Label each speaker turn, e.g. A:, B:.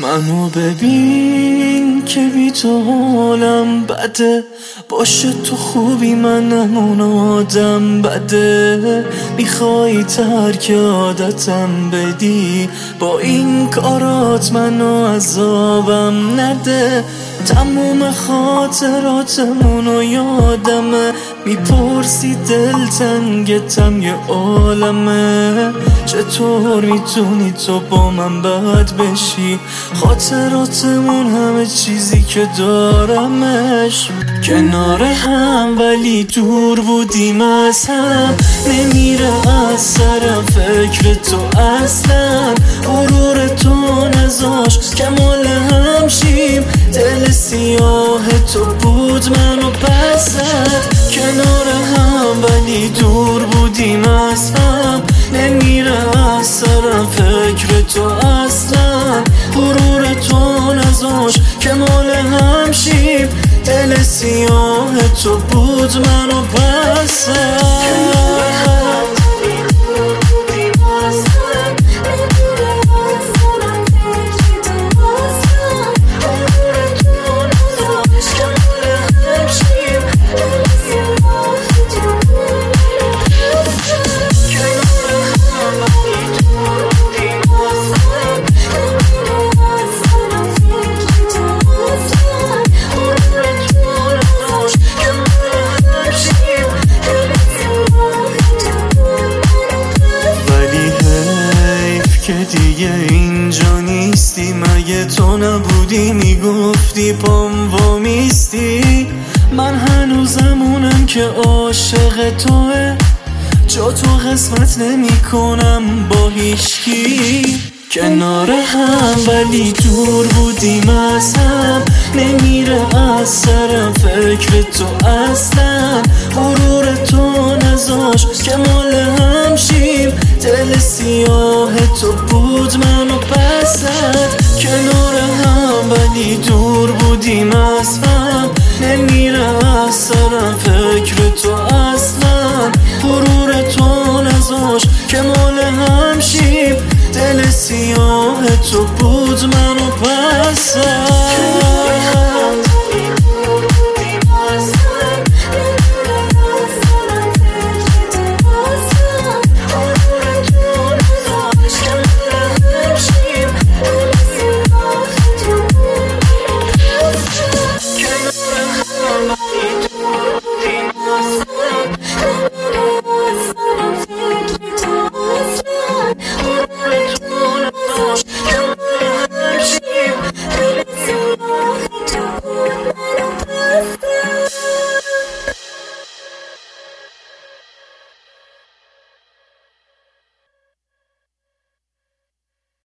A: منو ببین که بی تو حالم بده، باشه تو خوبی منم اون آدم بده. میخوای ترک عادتم بدی، با این کارات منو عذابم نده. تموم خاطراتمونو یادمه، میپرسی دلتنگتم یه عالمه. چطور میتونی تو با من بد بشی؟ خاطراتمون همه چیزی که دارمش. کنار هم ولی دور بودیم از هم، نمیره از سرم فکر تو اصلا. غرور تو نذاش که مال هم شیم، دل سیاه تو بود منو پسد. کنار هم ولی دور بودیم از هم، نمیره از سرم فکر تو اصلا. غرور تو نذاش که مال هم شیم، دل سیاه تو بود منو پسد. دیگه اینجا نیستی، مگه تو نبودی میگفتی پام وامیستی؟ من هنوزمونم که عاشق توه، جا تو قسمت نمی کنم با هیچکی. کنار هم ولی دور بودیم از هم، نمیره از سرم فکر تو اصلا. غرور تو نذاش که مال هم شیم، دل سیاه تو بود منو پسد. کنار هم ولی دور بودیم از هم، نمیره از سرم فکر تو اصلا. غرور تو نذاش که مال هم شیم، دل سیاه تو بود منو پسد.